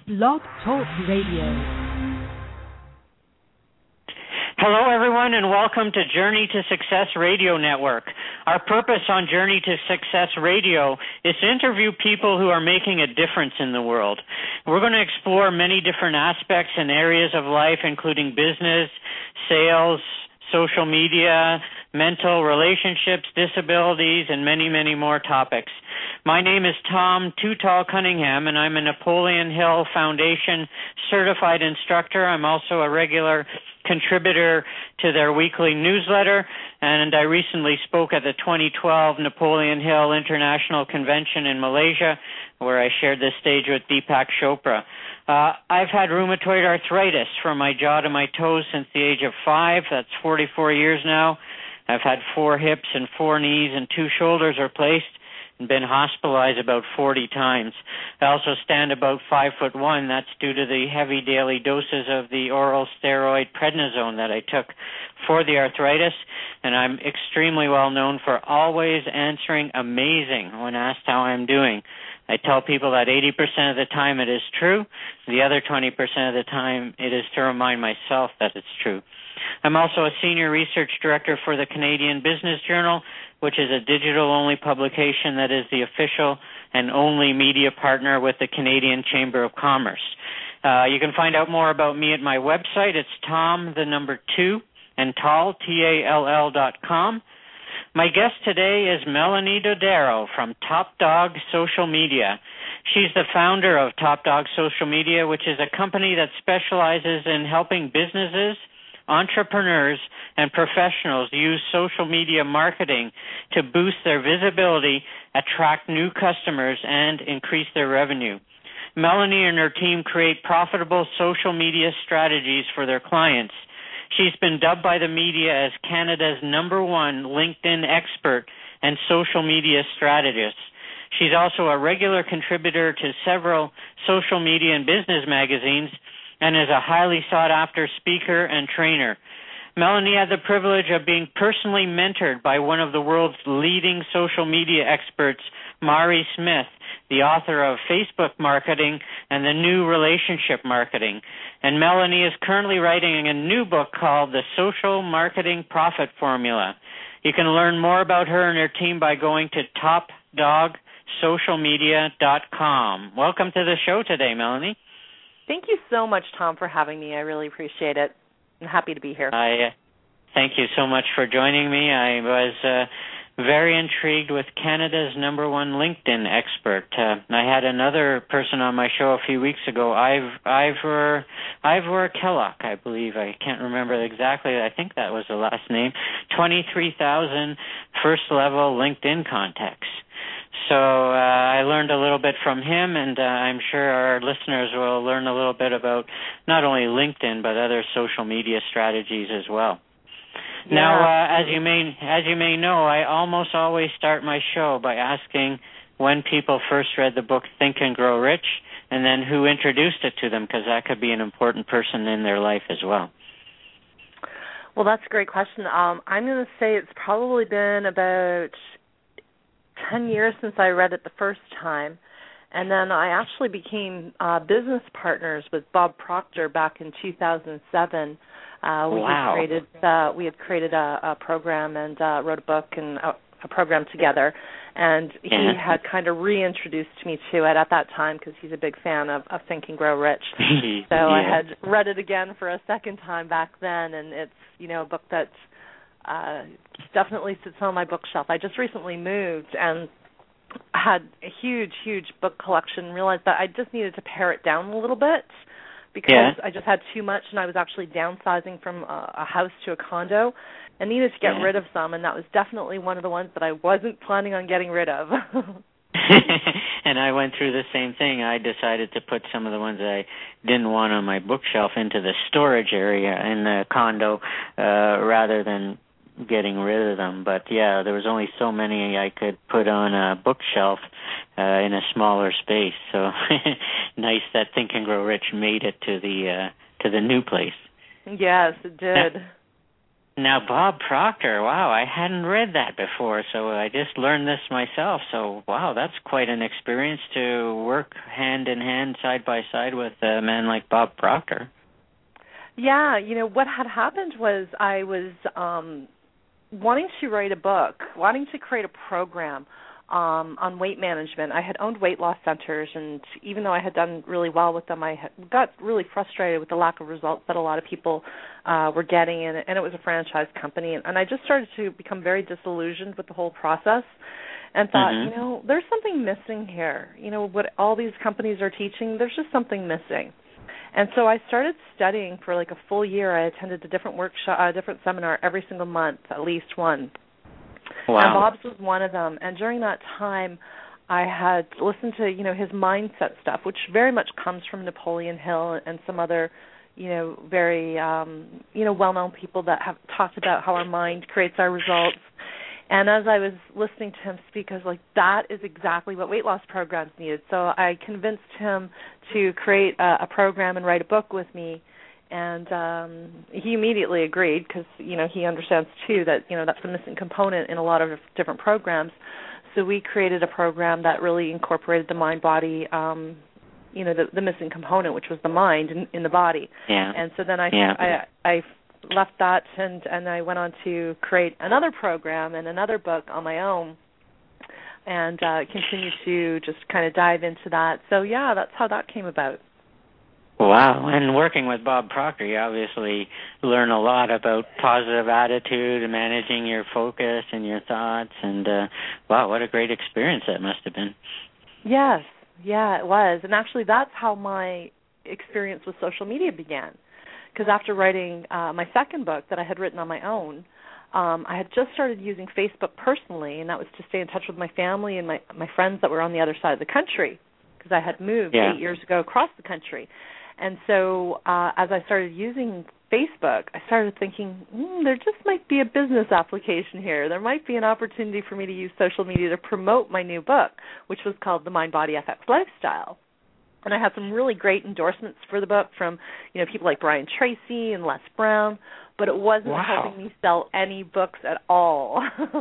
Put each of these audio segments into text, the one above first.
Blog Talk Radio. Hello, everyone, and welcome to Journey to Success Radio Network. Our purpose on Journey to Success Radio is to interview people who are making a difference in the world. We're going to explore many different aspects and areas of life, including business, sales, social media, mental relationships, disabilities, and many, many more topics. My name is Tom Too Tall Cunningham, and I'm a Napoleon Hill Foundation certified instructor. I'm also a regular contributor to their weekly newsletter, and I recently spoke at the 2012 Napoleon Hill International Convention in Malaysia, where I shared the stage with Deepak Chopra. I've had rheumatoid arthritis from my jaw to my toes since the age of 5. That's 44 years now. I've had 4 hips and 4 knees and 2 shoulders replaced and been hospitalized about 40 times. I also stand about 5'1". That's due to the heavy daily doses of the oral steroid prednisone that I took for the arthritis, and I'm extremely well known for always answering amazing when asked how I'm doing. I tell people that 80% of the time it is true. The other 20% of the time it is to remind myself that it's true. I'm also a senior research director for the Canadian Business Journal, which is a digital-only publication that is the official and only media partner with the Canadian Chamber of Commerce. You can find out more about me at my website. It's Tom2 and Tall, TALL.com. My guest today is Melanie Dodaro from Top Dog Social Media. She's the founder of Top Dog Social Media, which is a company that specializes in helping businesses, entrepreneurs, and professionals use social media marketing to boost their visibility, attract new customers, and increase their revenue. Melanie and her team create profitable social media strategies for their clients. She's been dubbed by the media as Canada's #1 LinkedIn expert and social media strategist. She's also a regular contributor to several social media and business magazines and is a highly sought-after speaker and trainer. Melanie had the privilege of being personally mentored by one of the world's leading social media experts, Mari Smith, the author of Facebook Marketing and The New Relationship Marketing. And Melanie is currently writing a new book called The Social Marketing Profit Formula. You can learn more about her and her team by going to topdogsocialmedia.com. Welcome to the show today, Melanie. Thank you so much, Tom, for having me. I really appreciate it. I'm happy to be here. Thank you so much for joining me. I was very intrigued with Canada's #1 LinkedIn expert. I had another person on my show a few weeks ago, Ivor Kellogg, I believe. I can't remember exactly. I think that was the last name. 23,000 first-level LinkedIn contacts. So I learned a little bit from him, and I'm sure our listeners will learn a little bit about not only LinkedIn but other social media strategies as well. Yeah. Now, as you may know, I almost always start my show by asking when people first read the book Think and Grow Rich, and then who introduced it to them, because that could be an important person in their life as well. Well, that's a great question. I'm going to say it's probably been about 10 years since I read it the first time, and then I actually became business partners with Bob Proctor back in 2007. We had created a program and wrote a book and a program together, and he had kind of reintroduced me to it at that time because he's a big fan of Think and Grow Rich. So I had read it again for a second time back then, and it's a book that definitely sits on my bookshelf. I just recently moved and had a huge, huge book collection, realized that I just needed to pare it down a little bit because I just had too much, and I was actually downsizing from a house to a condo and needed to get rid of some, and that was definitely one of the ones that I wasn't planning on getting rid of. And I went through the same thing. I decided to put some of the ones I didn't want on my bookshelf into the storage area in the condo rather than getting rid of them. But yeah, there was only so many I could put on a bookshelf in a smaller space. So nice that Think and Grow Rich made it to the new place. Yes, it did. Now, Bob Proctor, wow, I hadn't read that before, so I just learned this myself. So, wow, that's quite an experience to work hand in hand, side by side with a man like Bob Proctor. Yeah, what had happened was I was wanting to write a book, wanting to create a program on weight management. I had owned weight loss centers, and even though I had done really well with them, I got really frustrated with the lack of results that a lot of people were getting, and it was a franchise company. And I just started to become very disillusioned with the whole process and thought, there's something missing here. What all these companies are teaching, there's just something missing. And so I started studying for like a full year. I attended a different workshop, a different seminar every single month, at least one. Wow. And Bob's was one of them. And during that time, I had listened to, his mindset stuff, which very much comes from Napoleon Hill and some other, very, well-known people that have talked about how our mind creates our results. And as I was listening to him speak, I was like, that is exactly what weight loss programs needed. So I convinced him to create a program and write a book with me. And he immediately agreed because, he understands, too, that, that's the missing component in a lot of different programs. So we created a program that really incorporated the mind-body, the missing component, which was the mind in the body. Yeah. And so then I left that and I went on to create another program and another book on my own and continue to just kind of dive into that. So, yeah, that's how that came about. Wow. And working with Bob Proctor, you obviously learn a lot about positive attitude and managing your focus and your thoughts. And, wow, what a great experience that must have been. Yes. Yeah, it was. And actually that's how my experience with social media began. Because after writing my second book that I had written on my own, I had just started using Facebook personally, and that was to stay in touch with my family and my friends that were on the other side of the country, because I had moved 8 years ago across the country. And so as I started using Facebook, I started thinking, there just might be a business application here. There might be an opportunity for me to use social media to promote my new book, which was called The Mind Body FX Lifestyle. And I had some really great endorsements for the book from, people like Brian Tracy and Les Brown, but it wasn't helping me sell any books at all.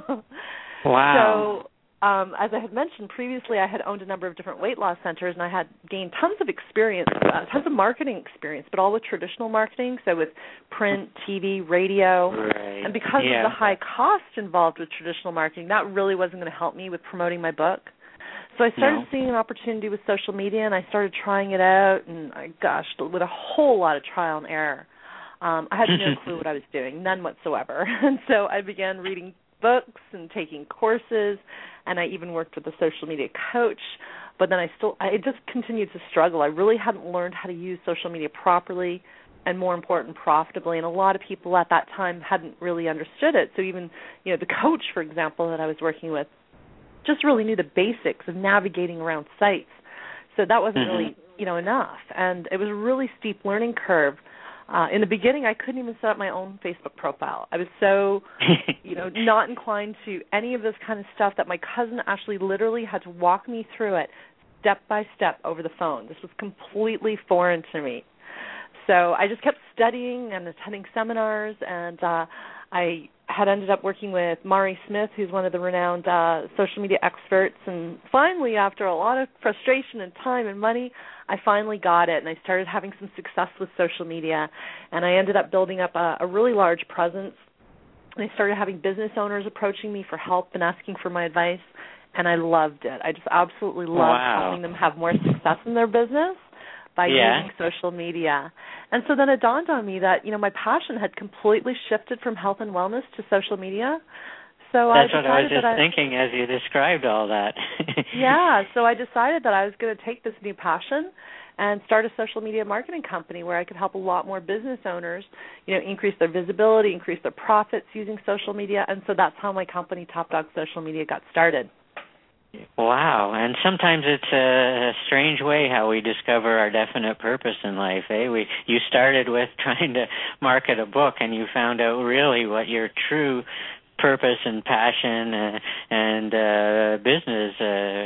Wow. So as I had mentioned previously, I had owned a number of different weight loss centers, and I had gained tons of experience, tons of marketing experience, but all with traditional marketing, so with print, TV, radio. Right. And because of the high cost involved with traditional marketing, that really wasn't going to help me with promoting my book. So I started seeing an opportunity with social media, and I started trying it out, and with a whole lot of trial and error. I had no clue what I was doing, none whatsoever. And so I began reading books and taking courses, and I even worked with a social media coach. But then I just continued to struggle. I really hadn't learned how to use social media properly and, more important, profitably. And a lot of people at that time hadn't really understood it. So even, the coach, for example, that I was working with, just really knew the basics of navigating around sites. So that wasn't really, enough. And it was a really steep learning curve. In the beginning, I couldn't even set up my own Facebook profile. I was so, not inclined to any of this kind of stuff that my cousin actually literally had to walk me through it step by step over the phone. This was completely foreign to me. So I just kept studying and attending seminars, and I had ended up working with Mari Smith, who's one of the renowned social media experts. And finally, after a lot of frustration and time and money, I finally got it, and I started having some success with social media. And I ended up building up a really large presence. And I started having business owners approaching me for help and asking for my advice, and I loved it. I just absolutely loved helping them have more success in their business by using social media. And so then it dawned on me that, my passion had completely shifted from health and wellness to social media. So that's what I was just thinking as you described all that. So I decided that I was going to take this new passion and start a social media marketing company where I could help a lot more business owners, increase their visibility, increase their profits using social media. And so that's how my company, Top Dog Social Media, got started. Wow, and sometimes it's a strange way how we discover our definite purpose in life, eh? You started with trying to market a book, and you found out really what your true purpose and passion and business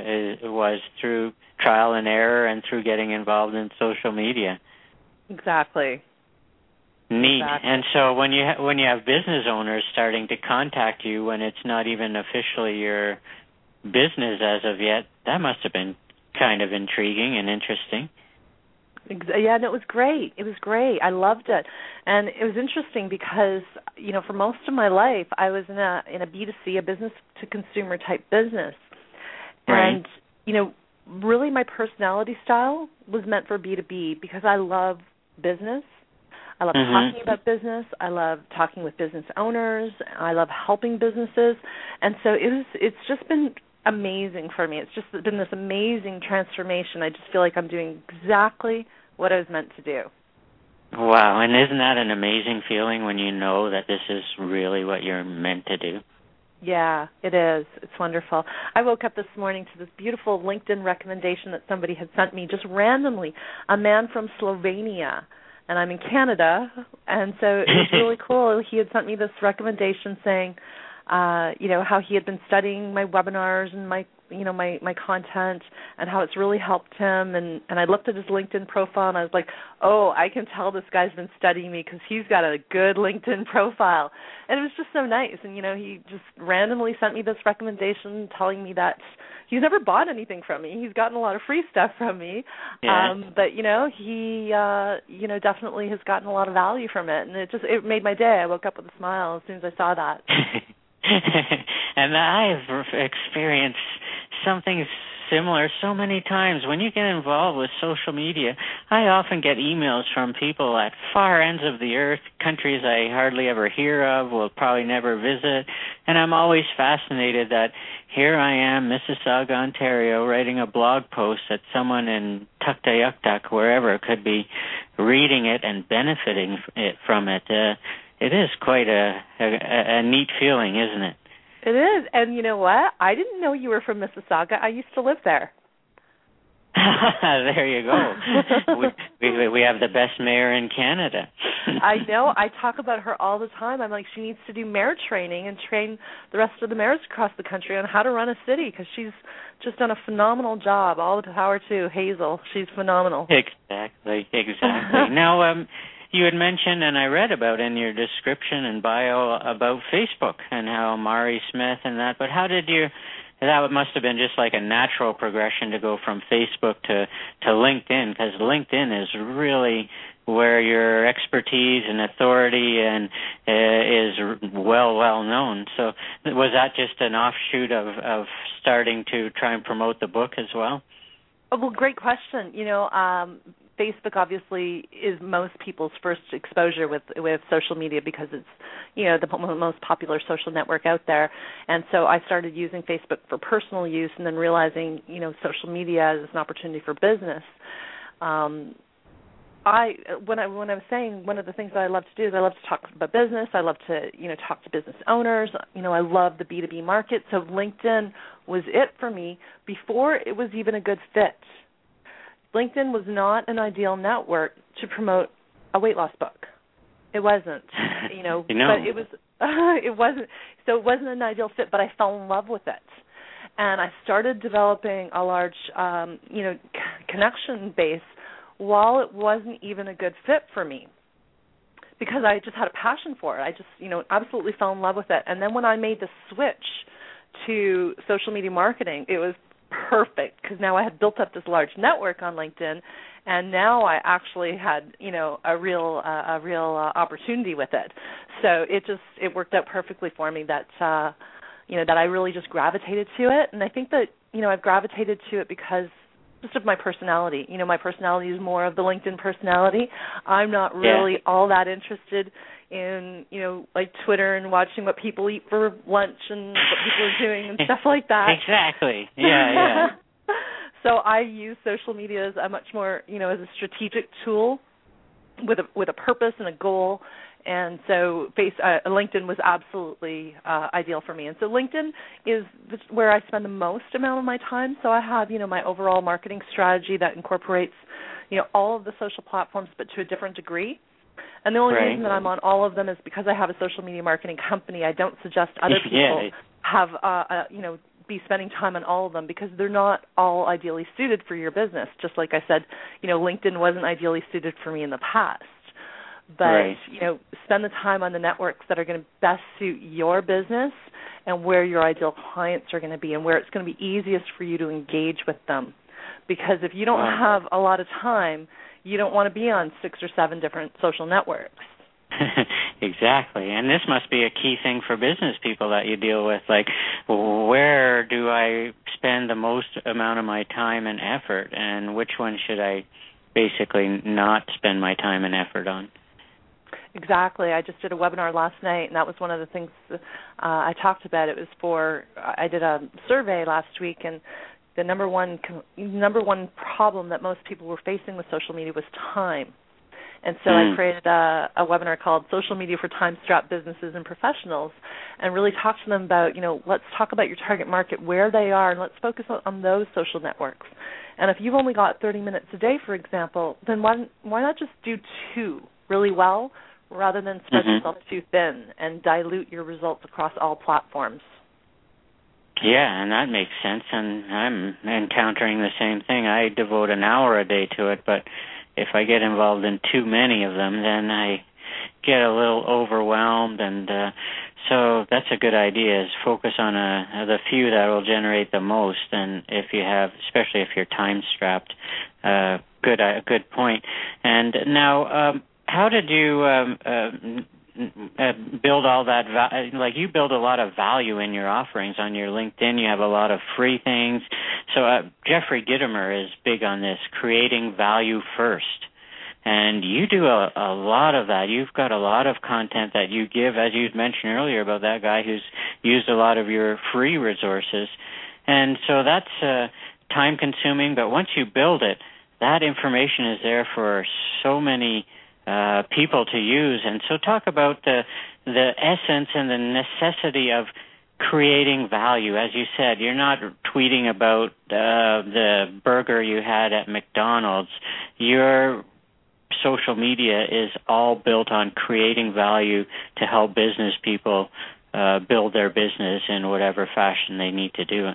was through trial and error and through getting involved in social media. Exactly. Neat. Exactly. And so when you have business owners starting to contact you when it's not even officially your business as of yet, that must have been kind of intriguing and interesting. Yeah, and it was great. It was great. I loved it, and it was interesting because for most of my life I was in a B2C, a business to consumer type business, right. And really my personality style was meant for B2B because I love business. I love talking about business. I love talking with business owners. I love helping businesses, and so it's just been amazing for me. It's just been this amazing transformation. I just feel like I'm doing exactly what I was meant to do. Wow, and isn't that an amazing feeling when you know that this is really what you're meant to do? Yeah, it is. It's wonderful. I woke up this morning to this beautiful LinkedIn recommendation that somebody had sent me just randomly, a man from Slovenia, and I'm in Canada, and so it was really cool. He had sent me this recommendation saying, how he had been studying my webinars and my content and how it's really helped him. And I looked at his LinkedIn profile and I was like, oh, I can tell this guy's been studying me because he's got a good LinkedIn profile. And it was just so nice. And, he just randomly sent me this recommendation telling me that he's never bought anything from me. He's gotten a lot of free stuff from me. Yeah. But, he, definitely has gotten a lot of value from it. And it made my day. I woke up with a smile as soon as I saw that. And I've experienced something similar so many times. When you get involved with social media, I often get emails from people at far ends of the earth, countries I hardly ever hear of, will probably never visit, and I'm always fascinated that here I am, Mississauga, Ontario, writing a blog post that someone in Tuktoyaktuk, wherever, could be reading it and benefiting from it. It is quite a neat feeling, isn't it? It is. And you know what? I didn't know you were from Mississauga. I used to live there. There you go. We have the best mayor in Canada. I know. I talk about her all the time. I'm like, she needs to do mayor training and train the rest of the mayors across the country on how to run a city because she's just done a phenomenal job. All the power to Hazel. She's phenomenal. Exactly. Now, you had mentioned, and I read about in your description and bio about Facebook and how Mari Smith and that, but how did you, that must have been just like a natural progression to go from Facebook to LinkedIn, because LinkedIn is really where your expertise and authority and is well known. So was that just an offshoot of starting to try and promote the book as well? Oh, well, great question. Facebook obviously is most people's first exposure with social media because it's, the most popular social network out there. And so I started using Facebook for personal use and then realizing, social media as an opportunity for business. When I was saying one of the things that I love to do is I love to talk about business. I love to, talk to business owners. I love the B2B market. So LinkedIn was it for me before it was even a good fit. LinkedIn was not an ideal network to promote a weight loss book. It wasn't, but it was. It wasn't. So it wasn't an ideal fit. But I fell in love with it, and I started developing a large, connection base while it wasn't even a good fit for me, because I just had a passion for it. I just, absolutely fell in love with it. And then when I made the switch to social media marketing, it was perfect because now I had built up this large network on LinkedIn, and now I actually had, a real opportunity with it. So it worked out perfectly for me that that I really just gravitated to it, and I think that I've gravitated to it because just of my personality. My personality is more of the LinkedIn personality. I'm not really all that interested in, like Twitter and watching what people eat for lunch and what people are doing and stuff like that. Exactly. Yeah. So I use social media as a much more, as a strategic tool with a purpose and a goal. And so LinkedIn was absolutely ideal for me. And so LinkedIn is where I spend the most amount of my time. So I have, my overall marketing strategy that incorporates, all of the social platforms, but to a different degree. And the only reason that I'm on all of them is because I have a social media marketing company. I don't suggest other people have, be spending time on all of them because they're not all ideally suited for your business. Just like I said, LinkedIn wasn't ideally suited for me in the past. but spend the time on the networks that are going to best suit your business and where your ideal clients are going to be and where it's going to be easiest for you to engage with them. Because if you don't have a lot of time, you don't want to be on 6 or 7 different social networks. Exactly. And this must be a key thing for business people that you deal with. Like, where do I spend the most amount of my time and effort, and which one should I basically not spend my time and effort on? Exactly. I just did a webinar last night, and that was one of the things I talked about. I did a survey last week, and the number one problem that most people were facing with social media was time. And so I created a webinar called Social Media for Time-Strapped Businesses and Professionals, and really talked to them about, let's talk about your target market, where they are, and let's focus on those social networks. And if you've only got 30 minutes a day, for example, then why not just do 2 really well rather than spread yourself too thin and dilute your results across all platforms? Yeah, and that makes sense, and I'm encountering the same thing. I devote an hour a day to it, but if I get involved in too many of them, then I get a little overwhelmed, and so that's a good idea, is focus on the few that will generate the most, and especially if you're time-strapped, good point. And now, how did you build all that, you build a lot of value in your offerings on your LinkedIn. You have a lot of free things. So Jeffrey Gitomer is big on this, creating value first. And you do a lot of that. You've got a lot of content that you give, as you mentioned earlier about that guy who's used a lot of your free resources. And so that's time-consuming, but once you build it, that information is there for so many people to use. And so talk about the essence and the necessity of creating value. As you said, you're not tweeting about the burger you had at McDonald's. Your social media is all built on creating value to help business people build their business in whatever fashion they need to do it.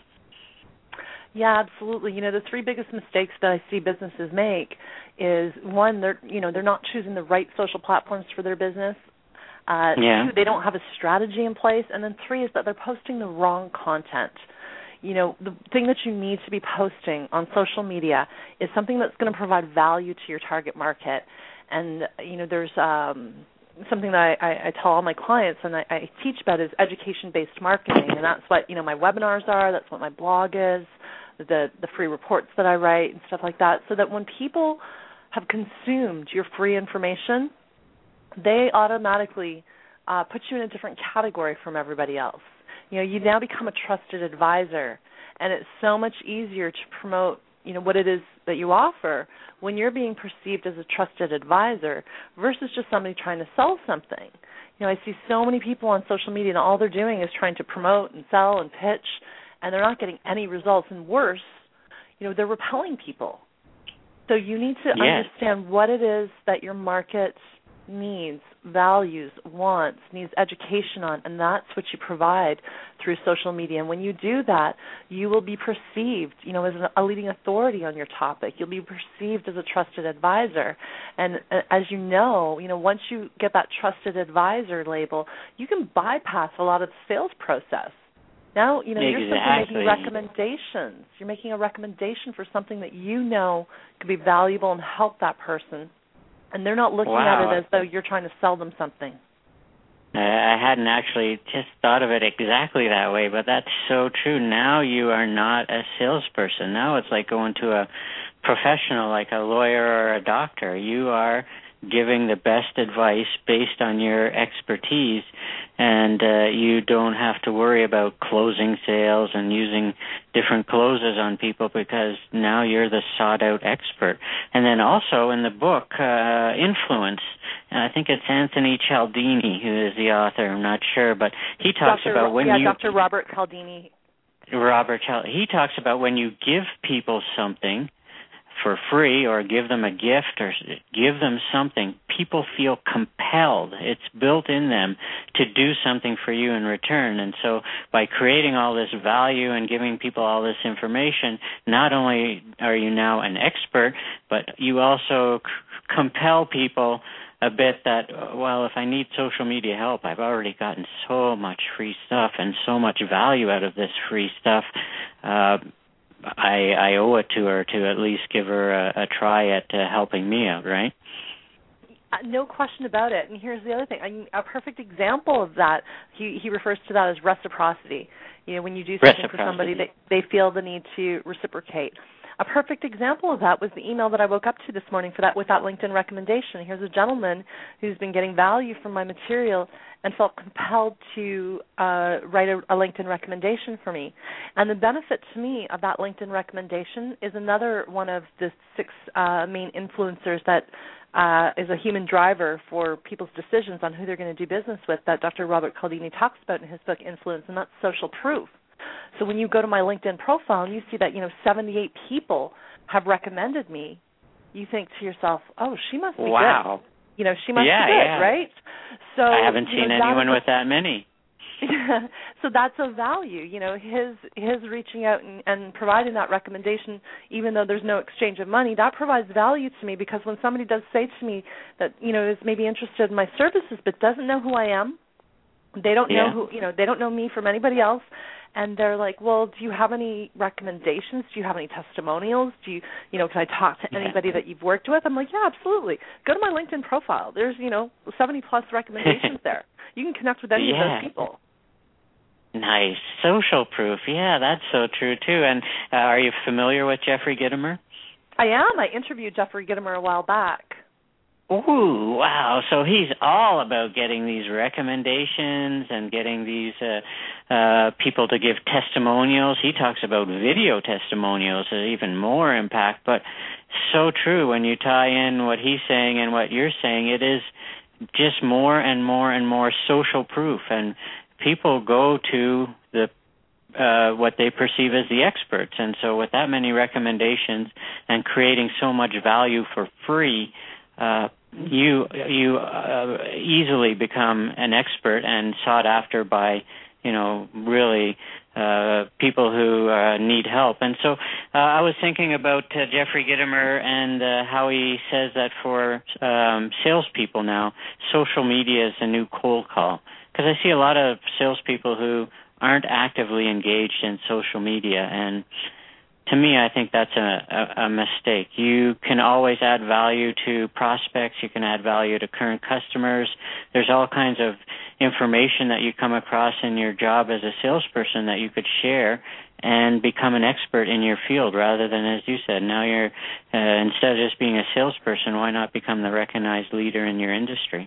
Yeah, absolutely. The 3 biggest mistakes that I see businesses make is, 1, they're not choosing the right social platforms for their business. 2, they don't have a strategy in place, and then 3 is that they're posting the wrong content. The thing that you need to be posting on social media is something that's going to provide value to your target market. And there's something that I tell all my clients and I teach about is education-based marketing, and that's what my webinars are. That's what my blog is. The free reports that I write and stuff like that, so that when people have consumed your free information, they automatically put you in a different category from everybody else. You now become a trusted advisor, and it's so much easier to promote, what it is that you offer when you're being perceived as a trusted advisor versus just somebody trying to sell something. I see so many people on social media, and all they're doing is trying to promote and sell and pitch, and they're not getting any results. And worse, they're repelling people. So you need to understand what it is that your market needs, values, wants, needs education on, and that's what you provide through social media. And when you do that, you will be perceived, as a leading authority on your topic. You'll be perceived as a trusted advisor. And as you know, once you get that trusted advisor label, you can bypass a lot of the sales process. Now, you're simply making recommendations. You're making a recommendation for something that could be valuable and help that person. And they're not looking at it as though you're trying to sell them something. I hadn't actually just thought of it exactly that way, but that's so true. Now you are not a salesperson. Now it's like going to a professional like a lawyer or a doctor. You are giving the best advice based on your expertise, and you don't have to worry about closing sales and using different closes on people because now you're the sought-out expert. And then also in the book, Influence, I think it's Anthony Cialdini who is the author, I'm not sure, but he talks about when you... Dr. Robert Cialdini. He talks about when you give people something, for free or give them a gift or give them something, people feel compelled. It's built in them to do something for you in return. And so by creating all this value and giving people all this information, not only are you now an expert, but you also compel people a bit that, well, if I need social media help, I've already gotten so much free stuff and so much value out of this free stuff. I owe it to her to at least give her a try at helping me out, right? No question about it. And here's the other thing. A perfect example of that, he refers to that as reciprocity. You know, when you do something for somebody, they feel the need to reciprocate. A perfect example of that was the email that I woke up to this morning with that LinkedIn recommendation. Here's a gentleman who's been getting value from my material and felt compelled to write a LinkedIn recommendation for me. And the benefit to me of that LinkedIn recommendation is another one of the 6 main influencers that is a human driver for people's decisions on who they're going to do business with that Dr. Robert Cialdini talks about in his book Influence, and that's social proof. So when you go to my LinkedIn profile and you see that, 78 people have recommended me, you think to yourself, oh, she must be good. She must be good, right? So I haven't seen anyone with that many. So that's a value, his reaching out and providing that recommendation, even though there's no exchange of money, that provides value to me, because when somebody does say to me that, is maybe interested in my services but doesn't know who I am, they don't know they don't know me from anybody else, and they're like, well, do you have any recommendations? Do you have any testimonials? Do you, can I talk to anybody that you've worked with? I'm like, yeah, absolutely. Go to my LinkedIn profile. There's, 70-plus recommendations there. You can connect with any of those people. Nice. Social proof. Yeah, that's so true, too. And are you familiar with Jeffrey Gitomer? I am. I interviewed Jeffrey Gitomer a while back. Ooh, wow. So he's all about getting these recommendations and getting these people to give testimonials. He talks about video testimonials, even more impact. But so true, when you tie in what he's saying and what you're saying, it is just more and more and more social proof. And people go to the what they perceive as the experts. And so with that many recommendations and creating so much value for free, you easily become an expert and sought after by, really people who need help. And so I was thinking about Jeffrey Gitomer and how he says that for salespeople now, social media is the new cold call. Because I see a lot of salespeople who aren't actively engaged in social media, and to me, I think that's a mistake. You can always add value to prospects. You can add value to current customers. There's all kinds of information that you come across in your job as a salesperson that you could share and become an expert in your field, rather than, as you said, now you're, instead of just being a salesperson, why not become the recognized leader in your industry?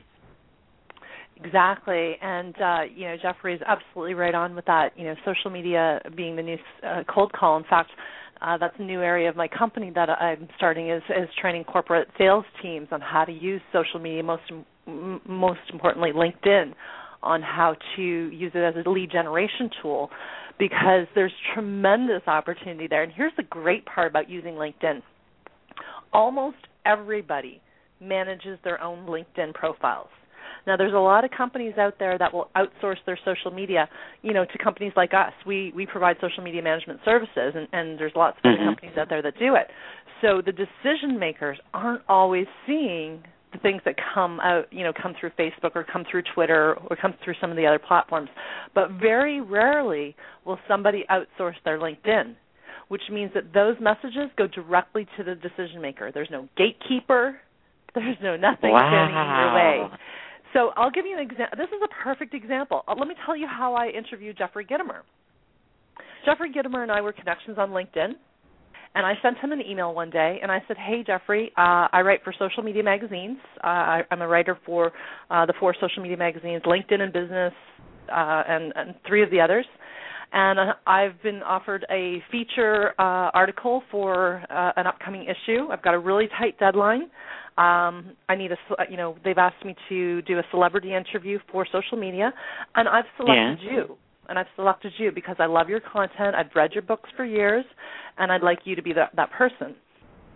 Exactly, and Jeffrey is absolutely right on with that. Social media being the new cold call. In fact, that's a new area of my company that I'm starting is training corporate sales teams on how to use social media, most importantly LinkedIn, on how to use it as a lead generation tool, because there's tremendous opportunity there. And here's the great part about using LinkedIn. Almost everybody manages their own LinkedIn profiles. Now, there's a lot of companies out there that will outsource their social media, to companies like us. We provide social media management services, and there's lots of other companies out there that do it. So the decision makers aren't always seeing the things that come out, come through Facebook or come through Twitter or come through some of the other platforms. But very rarely will somebody outsource their LinkedIn, which means that those messages go directly to the decision maker. There's no gatekeeper. There's no nothing standing in your way. So I'll give you an example. This is a perfect example. Let me tell you how I interviewed Jeffrey Gitomer. Jeffrey Gitomer and I were connections on LinkedIn, and I sent him an email one day, and I said, hey, Jeffrey, I write for social media magazines. I'm a writer for the 4 social media magazines, LinkedIn and Business, and 3 of the others. And I've been offered a feature article for an upcoming issue. I've got a really tight deadline. I need they've asked me to do a celebrity interview for social media, and I've selected you. And I've selected you because I love your content. I've read your books for years, and I'd like you to be that person.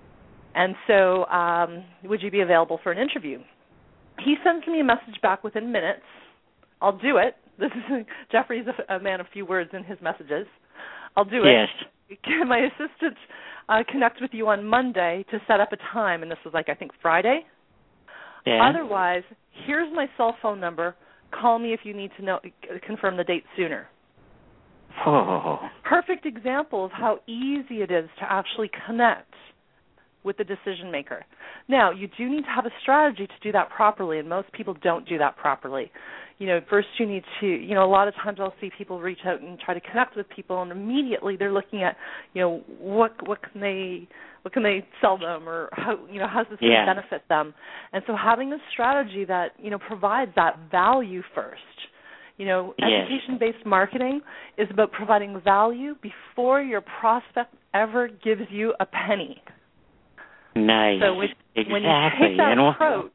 And so would you be available for an interview? He sends me a message back within minutes. I'll do it. This is Jeffrey's a man of few words in his messages. I'll do it. Yes. Can my assistant connect with you on Monday to set up a time? And this was I think Friday. Yeah. Otherwise, here's my cell phone number. Call me if you need to confirm the date sooner. Oh. Perfect example of how easy it is to actually connect with the decision maker. Now, you do need to have a strategy to do that properly, and most people don't do that properly. First you need to, a lot of times I'll see people reach out and try to connect with people, and immediately they're looking at, what can they sell them, or how's this going to benefit them? And so having a strategy that, provides that value first. Education-based marketing is about providing value before your prospect ever gives you a penny. Nice. So when you take that approach,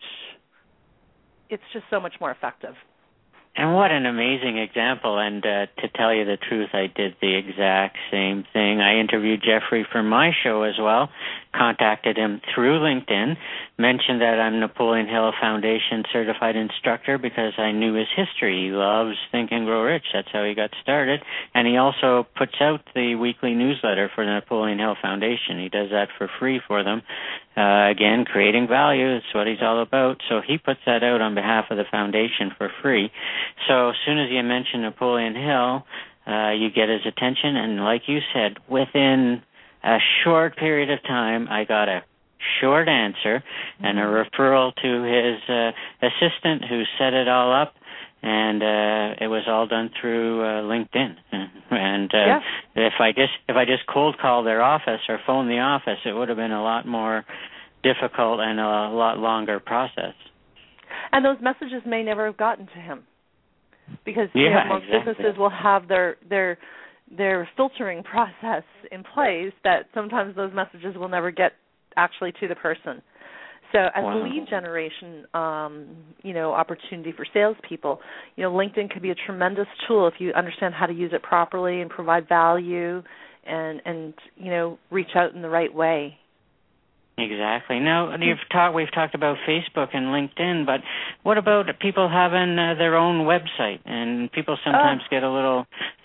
it's just so much more effective. And what an amazing example. And to tell you the truth, I did the exact same thing. I interviewed Jeffrey for my show as well, contacted him through LinkedIn, mentioned that I'm Napoleon Hill Foundation certified instructor because I knew his history. He loves Think and Grow Rich. That's how he got started. And he also puts out the weekly newsletter for the Napoleon Hill Foundation. He does that for free for them. Again, creating value is what he's all about. So he puts that out on behalf of the foundation for free. So as soon as you mention Napoleon Hill, you get his attention. And like you said, within a short period of time, I got a short answer and a referral to his assistant who set it all up. And it was all done through LinkedIn. And if I just cold call their office or phone the office, it would have been a lot more difficult and a lot longer process. And those messages may never have gotten to him because most businesses will have their filtering process in place that sometimes those messages will never get actually to the person. So as a lead generation, opportunity for salespeople, LinkedIn could be a tremendous tool if you understand how to use it properly and provide value and reach out in the right way. Exactly. Now, we've talked about Facebook and LinkedIn, but what about people having their own website? And people sometimes get a little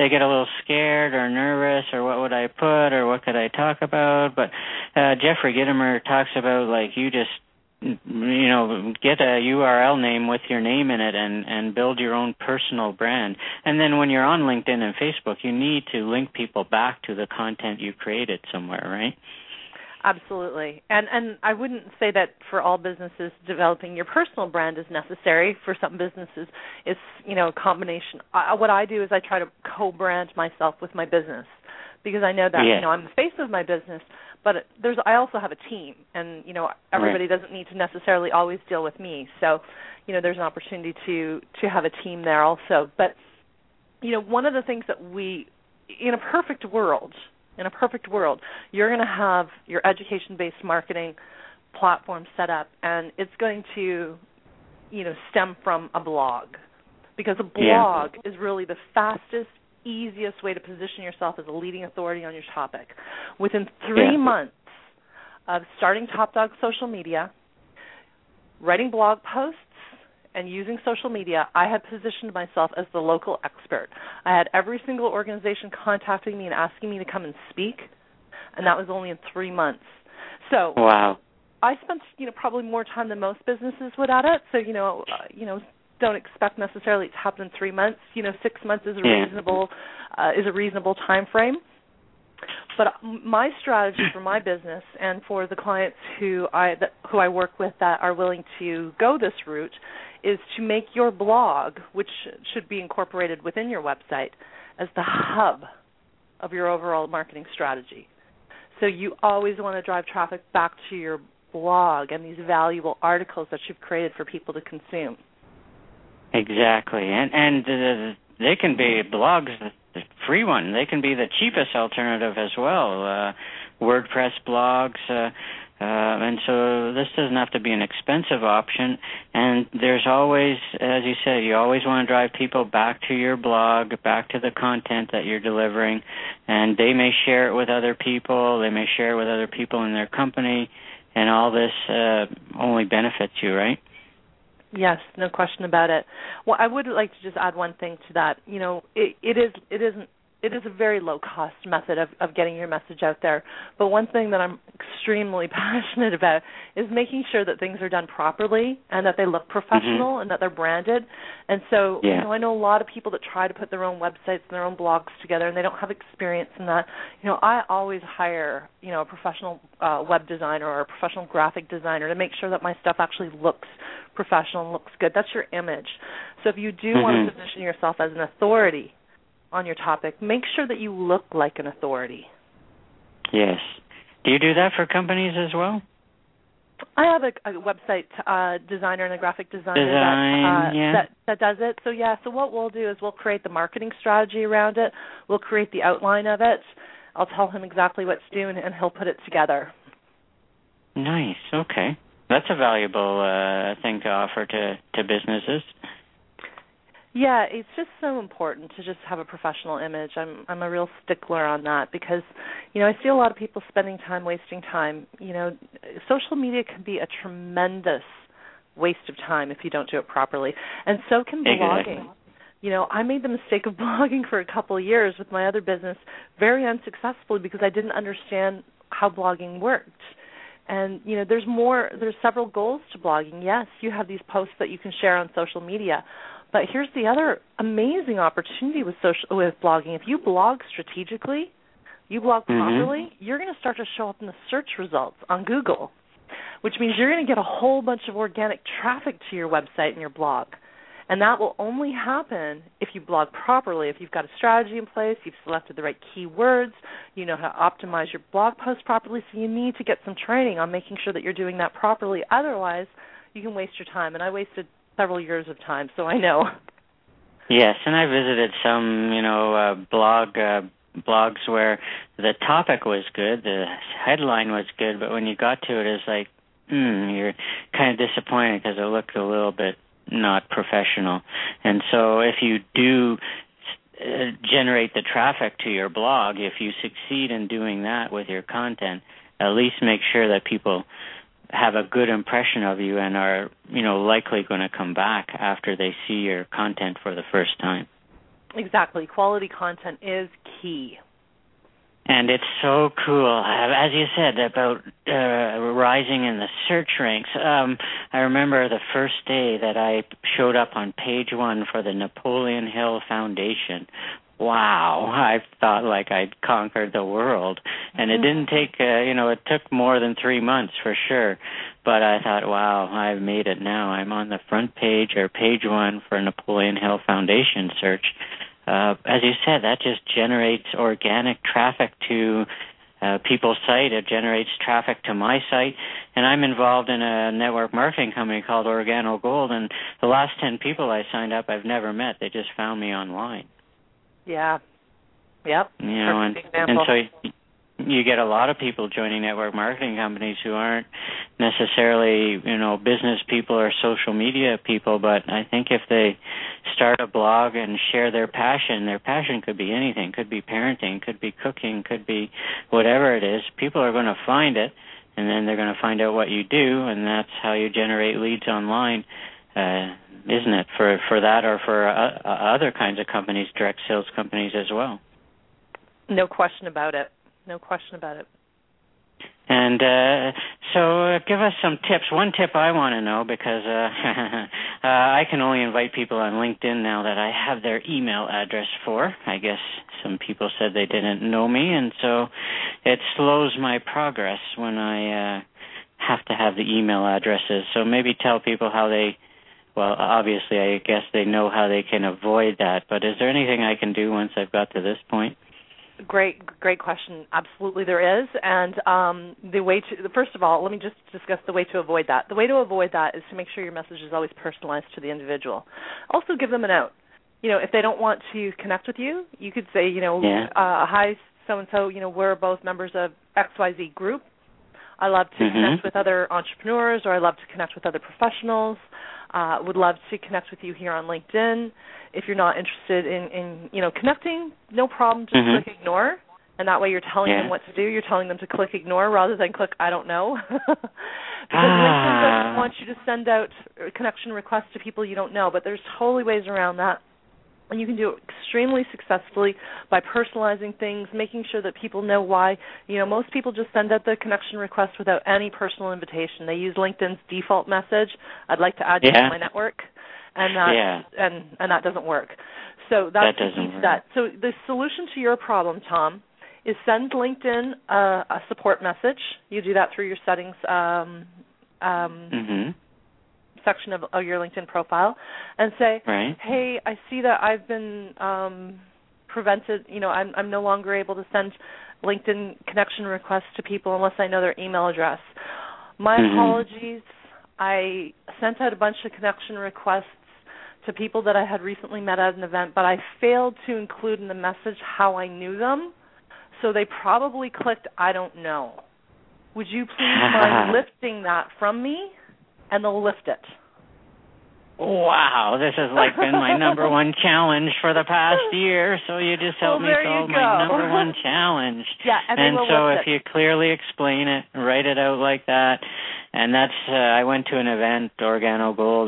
scared or nervous, or what would I put, or what could I talk about? But Jeffrey Gitomer talks about you just get a URL name with your name in it and build your own personal brand. And then when you're on LinkedIn and Facebook, you need to link people back to the content you created somewhere, right? Absolutely. And I wouldn't say that for all businesses developing your personal brand is necessary. For some businesses, it's, a combination. What I do is I try to co-brand myself with my business because I know that, I'm the face of my business, but I also have a team, and, everybody doesn't need to necessarily always deal with me. So, there's an opportunity to have a team there also. But, one of the things that in a perfect world, you're going to have your education-based marketing platform set up, and it's going to, stem from a blog, because a blog is really the fastest, easiest way to position yourself as a leading authority on your topic. Within 3 months of starting Top Dog social media, writing blog posts, and using social media, I had positioned myself as the local expert. I had every single organization contacting me and asking me to come and speak, and that was only in 3 months. So I spent, probably more time than most businesses would at it. So, don't expect necessarily it to happen in 3 months. 6 months is a reasonable time frame. But my strategy for my business and for the clients who I work with that are willing to go this route is to make your blog, which should be incorporated within your website, as the hub of your overall marketing strategy. So you always want to drive traffic back to your blog and these valuable articles that you've created for people to consume. Exactly. And they can be blogs, the free one. They can be the cheapest alternative as well. WordPress blogs. And so this doesn't have to be an expensive option. And there's always, as you said, you always want to drive people back to your blog, back to the content that you're delivering. And they may share it with other people. They may share it with other people in their company. and all this only benefits you, right? Yes, no question about it. Well, I would like to just add one thing to that. You know, it is a very low-cost method of getting your message out there. But one thing that I'm extremely passionate about is making sure that things are done properly and that they look professional and that they're branded. And so, you know, I know a lot of people that try to put their own websites and their own blogs together, and they don't have experience in that. You know, I always hire, you know, a professional web designer or a professional graphic designer to make sure that my stuff actually looks professional and looks good. That's your image. So if you do want to position yourself as an authority on your topic, make sure that you look like an authority. Yes. Do you do that for companies as well? I have a website designer and a graphic designer that does it. So what we'll do is we'll create the marketing strategy around it. We'll create the outline of it. I'll tell him exactly what to do, and he'll put it together. Nice. Okay. That's a valuable thing to offer to businesses. Yeah, it's just so important to just have a professional image. I'm a real stickler on that because, you know, I see a lot of people spending time wasting time. You know, social media can be a tremendous waste of time if you don't do it properly, and so can blogging. You know, I made the mistake of blogging for a couple of years with my other business very unsuccessfully because I didn't understand how blogging worked. And, you know, there's several goals to blogging. Yes, you have these posts that you can share on social media. But here's the other amazing opportunity with blogging. If you blog strategically, you blog properly, you're going to start to show up in the search results on Google, which means you're going to get a whole bunch of organic traffic to your website and your blog. And that will only happen if you blog properly, if you've got a strategy in place, you've selected the right keywords, you know how to optimize your blog post properly, so you need to get some training on making sure that you're doing that properly. Otherwise, you can waste your time. And I wasted several years of time, so I know. Yes, and I visited some, you know, blogs where the topic was good, the headline was good, but when you got to it, it's like, you're kind of disappointed because it looked a little bit not professional. And so if you do generate the traffic to your blog, if you succeed in doing that with your content, at least make sure that people have a good impression of you and are, you know, likely going to come back after they see your content for the first time. Exactly. Quality content is key. And it's so cool, as you said, about rising in the search ranks. I remember the first day that I showed up on page 1 for the Napoleon Hill Foundation. Wow, I thought like I'd conquered the world. And it didn't take, it took more than 3 months for sure. But I thought, wow, I've made it now. I'm on the front page or page 1 for Napoleon Hill Foundation search. As you said, that just generates organic traffic to people's site. It generates traffic to my site. And I'm involved in a network marketing company called Organo Gold. And the last 10 people I signed up I've never met. They just found me online. Yeah. Yep. You know, and so you get a lot of people joining network marketing companies who aren't necessarily, business people or social media people, but I think if they start a blog and share their passion could be anything, could be parenting, could be cooking, could be whatever it is. People are going to find it, and then they're going to find out what you do, and that's how you generate leads online, isn't it, for that or for other kinds of companies, direct sales companies as well. No question about it. No question about it. And so give us some tips. One tip I want to know, because I can only invite people on LinkedIn now that I have their email address for. I guess some people said they didn't know me, and so it slows my progress when I have to have the email addresses. So maybe tell people how they, well, obviously I guess they know how they can avoid that, but is there anything I can do once I've got to this point? Great question. Absolutely there is. And first of all, let me just discuss the way to avoid that. The way to avoid that is to make sure your message is always personalized to the individual. Also give them an out. If they don't want to connect with you, you could say, hi, so-and-so, we're both members of XYZ group. I love to connect with other entrepreneurs, or I love to connect with other professionals. Would love to connect with you here on LinkedIn. If you're not interested in connecting, no problem. Just click ignore, And that way you're telling them what to do. You're telling them to click ignore rather than click I don't know. Because LinkedIn doesn't want you to send out connection requests to people you don't know, but there's totally ways around that. And you can do it extremely successfully by personalizing things, making sure that people know why. Most people just send out the connection request without any personal invitation. They use LinkedIn's default message, I'd like to add you to my network, and that doesn't work. So that's the key to that. So the solution to your problem, Tom, is send LinkedIn a support message. You do that through your settings section of your LinkedIn profile, and say, hey, I see that I've been prevented, I'm no longer able to send LinkedIn connection requests to people unless I know their email address. My apologies. I sent out a bunch of connection requests to people that I had recently met at an event, but I failed to include in the message how I knew them, so they probably clicked I don't know. Would you please mind lifting that from me? And they'll lift it. Wow, this has been my number one challenge for the past year, so you just helped me solve my number one challenge. Yeah, and so if you clearly explain it, write it out like that, and that's, I went to an event, Organo Gold,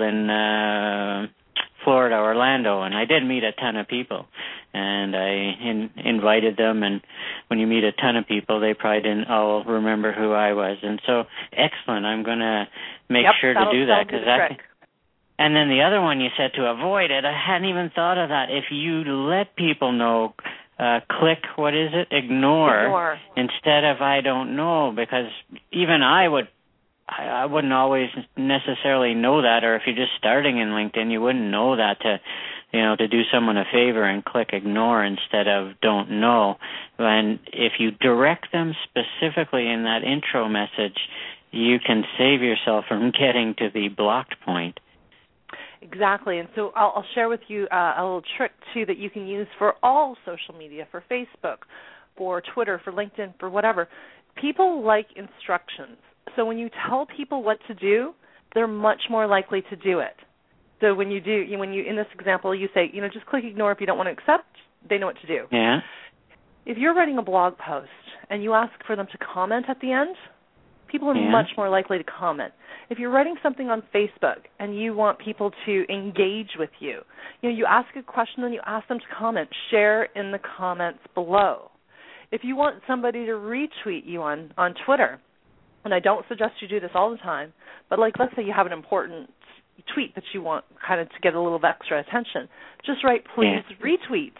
in Florida, Orlando, and I did meet a ton of people, and I invited them, and when you meet a ton of people, they probably didn't all remember who I was, and so, excellent, I'm going to make sure to do that, because that. And then the other one you said to avoid it, I hadn't even thought of that. If you let people know, click, what is it, ignore, instead of I don't know, because even I wouldn't always necessarily know that, or if you're just starting in LinkedIn, you wouldn't know that to do someone a favor and click ignore instead of don't know. And if you direct them specifically in that intro message, you can save yourself from getting to the blocked point. Exactly, and so I'll share with you a little trick, too, that you can use for all social media, for Facebook, for Twitter, for LinkedIn, for whatever. People like instructions. So when you tell people what to do, they're much more likely to do it. So when you in this example, you say, just click ignore if you don't want to accept, they know what to do. Yeah. If you're writing a blog post and you ask for them to comment at the end, people are much more likely to comment. If you're writing something on Facebook and you want people to engage with you, you ask a question and you ask them to comment. Share in the comments below. If you want somebody to retweet you on Twitter, and I don't suggest you do this all the time, but let's say you have an important tweet that you want kind of to get a little extra attention, just write please retweet.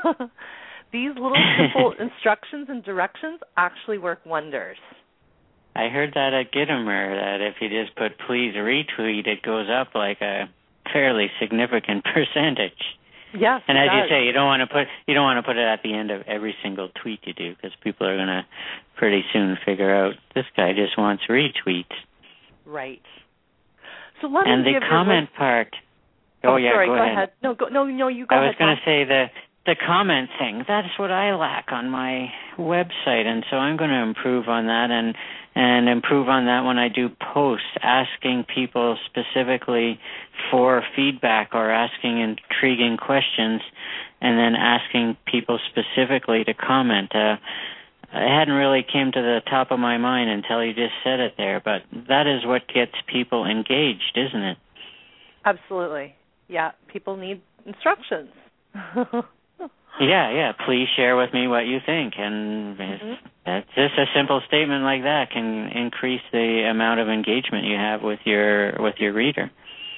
These little simple instructions and directions actually work wonders. I heard that at Gittimer, that if you just put please retweet, it goes up like a fairly significant percentage. Yes, and as you say, you don't want to put it at the end of every single tweet you do, because people are going to pretty soon figure out this guy just wants retweets. Right. So let me and the comment part. Sorry, go ahead. No, you go ahead. I was going to say the comment thing. That's what I lack on my website, and so I'm going to improve on that and improve on that when I do posts, asking people specifically for feedback or asking intriguing questions, and then asking people specifically to comment. It hadn't really came to the top of my mind until you just said it there, but that is what gets people engaged, isn't it? Absolutely. Yeah, people need instructions. Yeah. Please share with me what you think, and that's just a simple statement like that can increase the amount of engagement you have with your reader.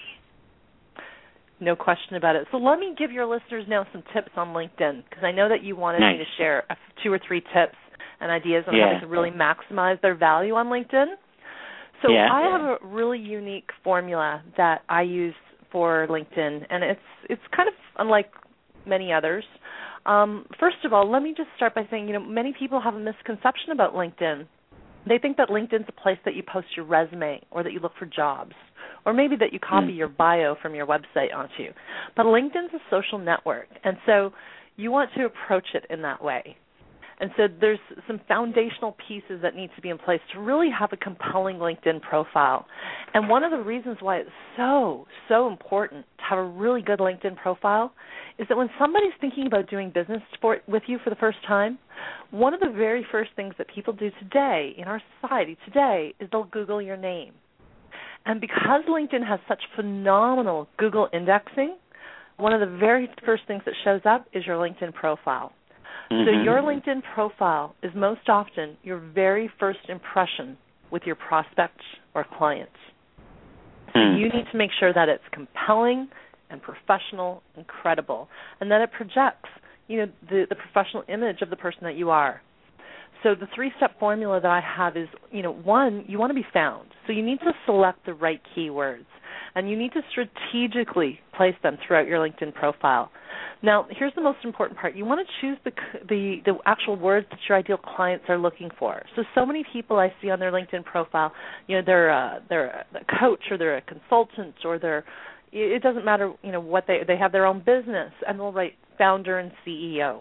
No question about it. So let me give your listeners now some tips on LinkedIn, because I know that you wanted me to share 2 or 3 tips and ideas on how to really maximize their value on LinkedIn. So I have a really unique formula that I use for LinkedIn, and it's kind of unlike many others. First of all, let me just start by saying, many people have a misconception about LinkedIn. They think that LinkedIn's a place that you post your resume or that you look for jobs, or maybe that you copy your bio from your website onto. But LinkedIn's a social network, and so you want to approach it in that way. And so there's some foundational pieces that need to be in place to really have a compelling LinkedIn profile. And one of the reasons why it's so important to have a really good LinkedIn profile is that when somebody's thinking about doing business with you for the first time, one of the very first things that people do today in our society today is they'll Google your name. And because LinkedIn has such phenomenal Google indexing, one of the very first things that shows up is your LinkedIn profile. So your LinkedIn profile is most often your very first impression with your prospects or clients. So you need to make sure that it's compelling and professional and credible, and that it projects, the professional image of the person that you are. So the 3-step formula that I have is, one, you want to be found. So you need to select the right keywords, and you need to strategically place them throughout your LinkedIn profile. Now, here's the most important part. You want to choose the actual words that your ideal clients are looking for. So many people I see on their LinkedIn profile, they're a coach or they're a consultant or it doesn't matter, what they have their own business, and they'll write founder and CEO.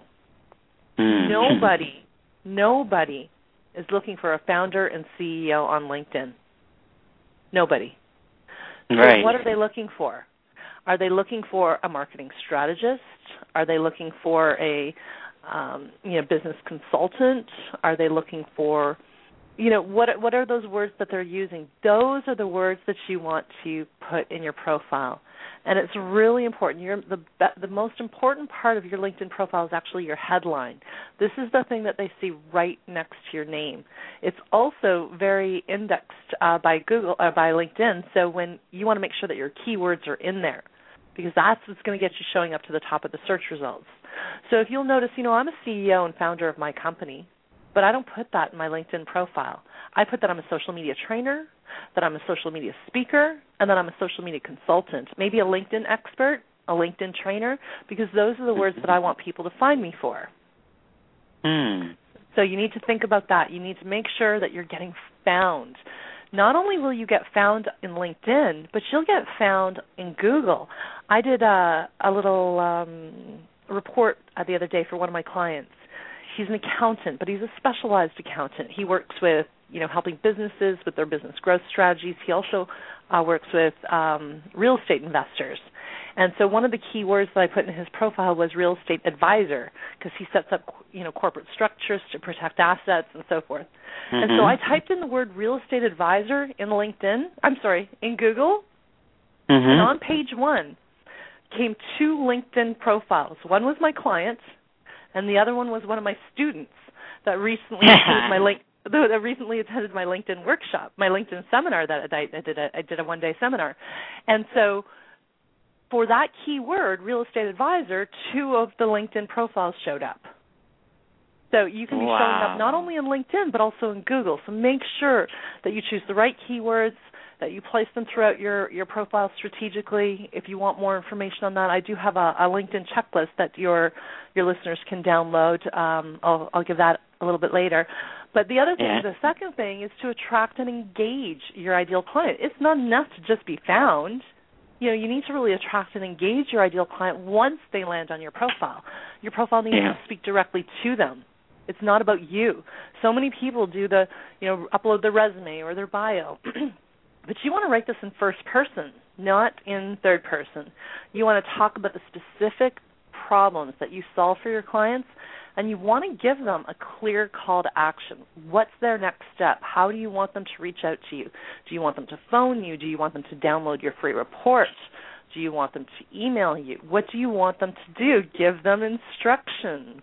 Nobody is looking for a founder and CEO on LinkedIn. Nobody. Right. So what are they looking for? Are they looking for a marketing strategist? Are they looking for a business consultant? Are they looking for, what are those words that they're using? Those are the words that you want to put in your profile. And it's really important. The most important part of your LinkedIn profile is actually your headline. This is the thing that they see right next to your name. It's also very indexed by Google, by LinkedIn, so when you want to make sure that your keywords are in there, because that's what's going to get you showing up to the top of the search results. So if you'll notice, I'm a CEO and founder of my company, but I don't put that in my LinkedIn profile. I put that I'm a social media trainer, that I'm a social media speaker, and that I'm a social media consultant, maybe a LinkedIn expert, a LinkedIn trainer, because those are the words that I want people to find me for. So you need to think about that. You need to make sure that you're getting found. Not only will you get found in LinkedIn, but you'll get found in Google. I did a little report the other day for one of my clients. He's an accountant, but he's a specialized accountant. He works with, helping businesses with their business growth strategies. He also works with real estate investors. And so one of the key words that I put in his profile was real estate advisor, because he sets up, corporate structures to protect assets and so forth. And so I typed in the word real estate advisor in Google, and on page 1 came 2 LinkedIn profiles. One was my client, and the other one was one of my students that recently attended my LinkedIn workshop, my LinkedIn seminar that I did a one-day seminar. And so for that keyword, real estate advisor, 2 of the LinkedIn profiles showed up. So you can be showing up not only in LinkedIn but also in Google. So make sure that you choose the right keywords, that you place them throughout your profile strategically. If you want more information on that, I do have a LinkedIn checklist that your listeners can download. I'll give that a little bit later. But the other thing, the second thing, is to attract and engage your ideal client. It's not enough to just be found. You need to really attract and engage your ideal client once they land on your profile. Your profile needs to speak directly to them. It's not about you. So many people do upload their resume or their bio. But you want to write this in first person, not in third person. You want to talk about the specific problems that you solve for your clients, and you want to give them a clear call to action. What's their next step? How do you want them to reach out to you? Do you want them to phone you? Do you want them to download your free report? Do you want them to email you? What do you want them to do? Give them instructions.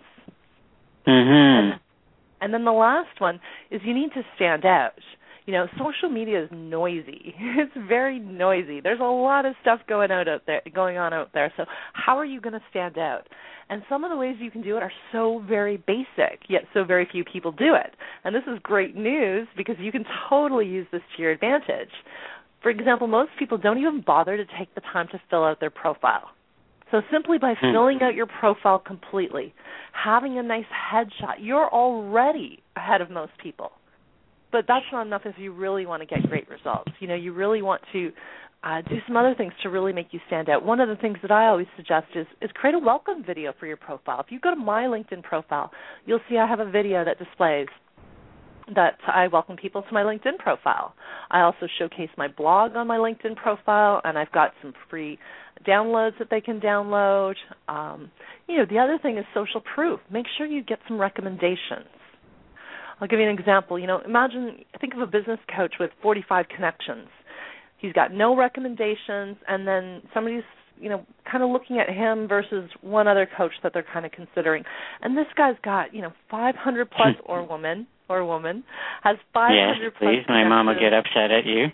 And then the last one is you need to stand out. Social media is noisy. It's very noisy. There's a lot of stuff going on out there. So how are you going to stand out? And some of the ways you can do it are so very basic, yet so very few people do it. And this is great news because you can totally use this to your advantage. For example, most people don't even bother to take the time to fill out their profile. So simply by filling out your profile completely, having a nice headshot, you're already ahead of most people. But that's not enough if you really want to get great results. You really want to do some other things to really make you stand out. One of the things that I always suggest is create a welcome video for your profile. If you go to my LinkedIn profile, you'll see I have a video that displays that I welcome people to my LinkedIn profile. I also showcase my blog on my LinkedIn profile, and I've got some free downloads that they can download. The other thing is social proof. Make sure you get some recommendations. I'll give you an example. Think of a business coach with 45 connections. He's got no recommendations, and then somebody's, kind of looking at him versus one other coach that they're kind of considering. And this guy's got, 500 plus or woman has 500 yes, plus. Please, my mom will get upset at you.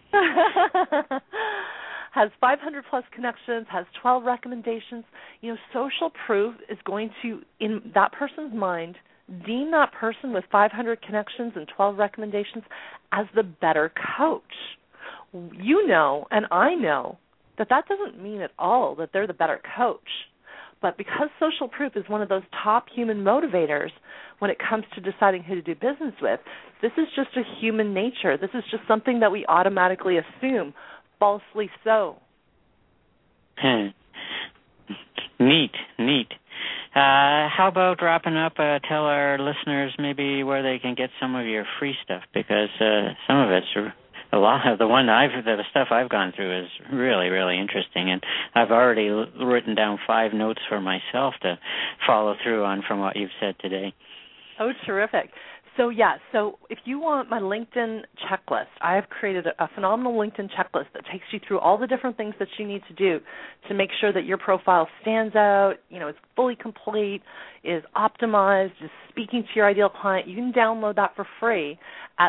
Has 500 plus connections, has 12 recommendations. Social proof is going to, in that person's mind, deem that person with 500 connections and 12 recommendations as the better coach. And I know that doesn't mean at all that they're the better coach. But because social proof is one of those top human motivators when it comes to deciding who to do business with, this is just a human nature. This is just something that we automatically assume, falsely so. Neat. How about wrapping up? Tell our listeners maybe where they can get some of your free stuff, because some of it's a lot of the stuff I've gone through is really, really interesting, and I've already written down 5 notes for myself to follow through on from what you've said today. Oh, terrific. So if you want my LinkedIn checklist, I have created a phenomenal LinkedIn checklist that takes you through all the different things that you need to do to make sure that your profile stands out, is fully complete, is optimized, is speaking to your ideal client. You can download that for free at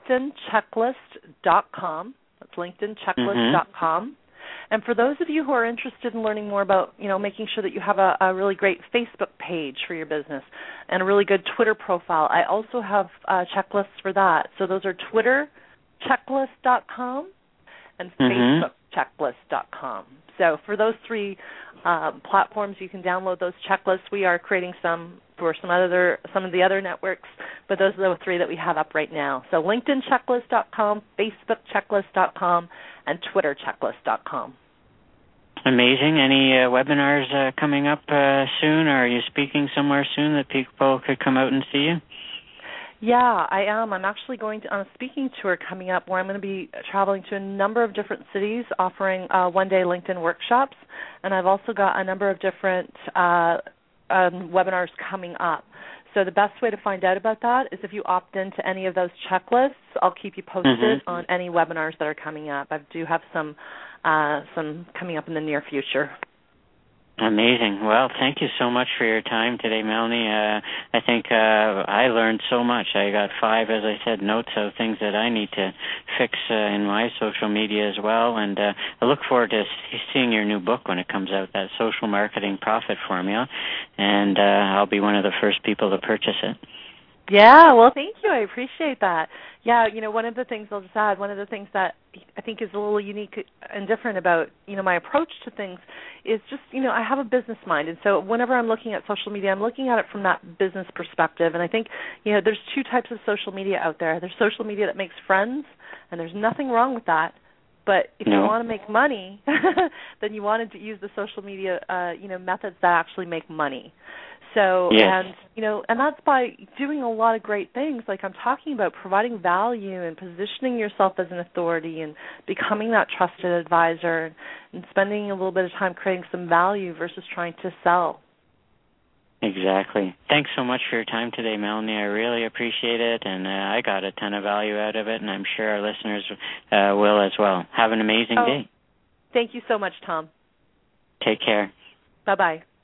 LinkedInchecklist.com. That's LinkedInchecklist.com. And for those of you who are interested in learning more about, making sure that you have a really great Facebook page for your business and a really good Twitter profile, I also have checklists for that. So those are TwitterChecklist.com and FacebookChecklist.com. So for those 3 platforms, you can download those checklists. We are creating some for some of the other networks, but those are the 3 that we have up right now. So LinkedInChecklist.com, FacebookChecklist.com, and TwitterChecklist.com. Amazing. Any webinars coming up soon, or are you speaking somewhere soon that people could come out and see you? Yeah, I am. I'm actually going on a speaking tour coming up where I'm going to be traveling to a number of different cities offering one-day LinkedIn workshops, and I've also got a number of different webinars coming up. So the best way to find out about that is if you opt into any of those checklists. I'll keep you posted on any webinars that are coming up. I do have some coming up in the near future. Amazing. Well, thank you so much for your time today, Melanie. I think I learned so much. I got 5, as I said, notes of things that I need to fix in my social media as well. And I look forward to seeing your new book when it comes out, that Social Marketing Profit Formula. And I'll be one of the first people to purchase it. Yeah, well, thank you. I appreciate that. Yeah, one of the things I'll just add, one of the things that I think is a little unique and different about, my approach to things is just, I have a business mind. And so whenever I'm looking at social media, I'm looking at it from that business perspective. And I think, there's 2 types of social media out there. There's social media that makes friends, and there's nothing wrong with that. But if you want to make money, then you wanted to use the social media, methods that actually make money. So, yes. And that's by doing a lot of great things, like I'm talking about, providing value and positioning yourself as an authority and becoming that trusted advisor and spending a little bit of time creating some value versus trying to sell. Exactly. Thanks so much for your time today, Melanie. I really appreciate it, and I got a ton of value out of it, and I'm sure our listeners will as well. Have an amazing day. Thank you so much, Tom. Take care. Bye-bye.